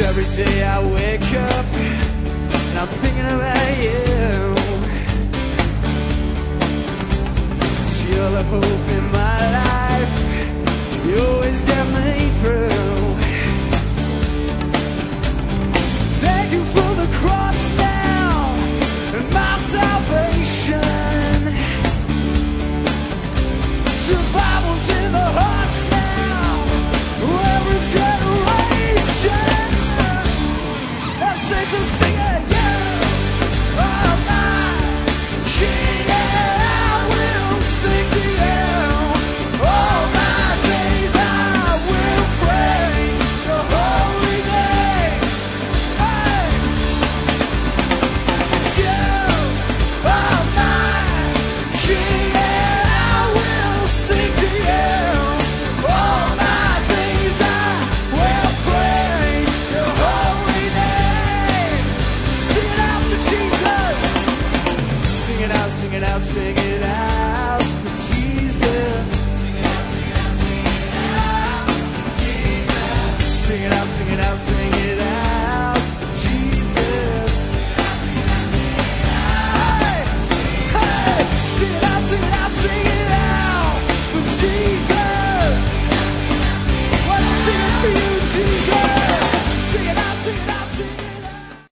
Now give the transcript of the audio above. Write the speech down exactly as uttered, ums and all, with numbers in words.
Every day I wake up and I'm thinking about you. You're the hope in my life. You always get me through. Thank you for the cross now and my salvation. Survival's in the hearts now. Every generation. And Satan's singing, yeah. Oh my King, I will sing to you. All my days I will praise your holy name. Hey, it's you. Oh my King, I will sing to you. All my days I will praise your holy name. Sing it out for Jesus. Sing it out, sing it out, sing it out for Jesus. Sing it out, sing it out, sing it out for Jesus. Sing it out, sing it out, sing it out.